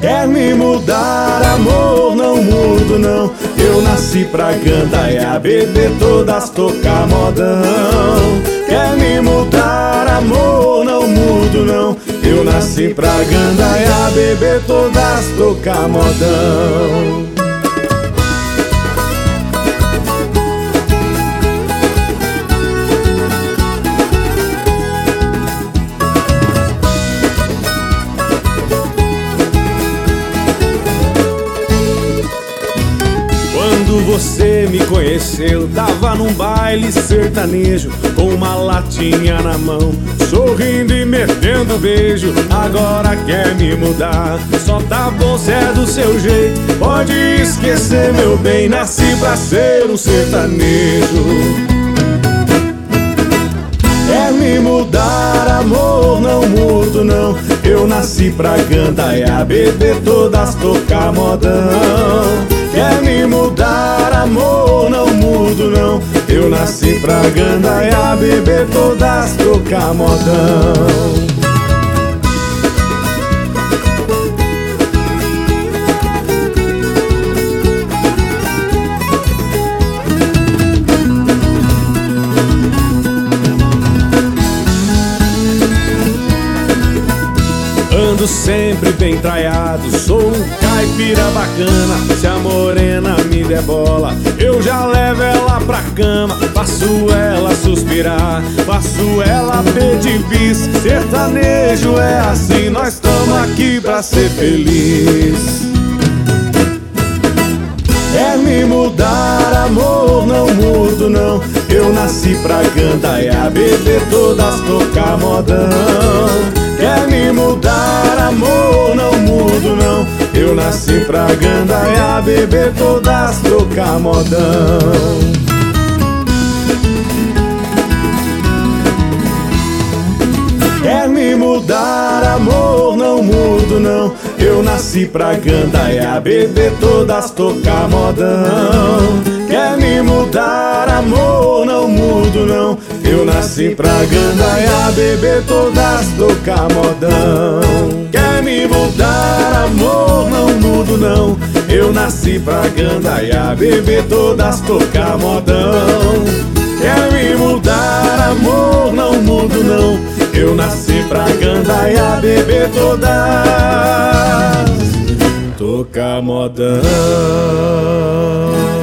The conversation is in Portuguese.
Quer me mudar, amor, não mudo não. Eu nasci pra gandaiar, beber todas, tocar modão. Quer me mudar, amor, não mudo não. Eu nasci pra gandaiar, beber todas, tocar modão. Quando você me conheceu, tava num baile sertanejo, com uma latinha na mão, sorrindo e metendo beijo. Agora quer me mudar, só tá bom se é do seu jeito. Pode esquecer, meu bem, nasci pra ser um sertanejo. Quer me mudar, amor, não mudo não. Eu nasci pra gandaiar, beber todas, tocar modão. Quer me mudar, amor, não mudo não. Eu nasci pra gandaiar, beber todas, tocar modão. Ando sempre bem traiado, sou um caipira bacana. Se a morena me der bola, eu já levo ela pra cama. Faço ela suspirar, faço ela pedir bis. Sertanejo é assim, nós tamo aqui pra ser feliz. Quer me mudar, amor, não mudo não. Eu nasci pra gandaiar, beber todas, tocar modão. Quer me mudar, amor, não mudo não. Eu nasci pra gandaiar, beber todas, tocar modão. Quer me mudar, amor, não mudo não. Eu nasci pra gandaiar, beber todas, tocar modão. Quer me mudar, amor, não mudo não. Eu nasci pra gandaiar, beber todas, tocar modão. Quer me mudar, amor, não mudo não. Eu nasci pra gandaiar, beber todas, tocar modão. Quer me mudar, amor, não mudo não. Eu nasci pra gandaiar, beber todas, tocar modão.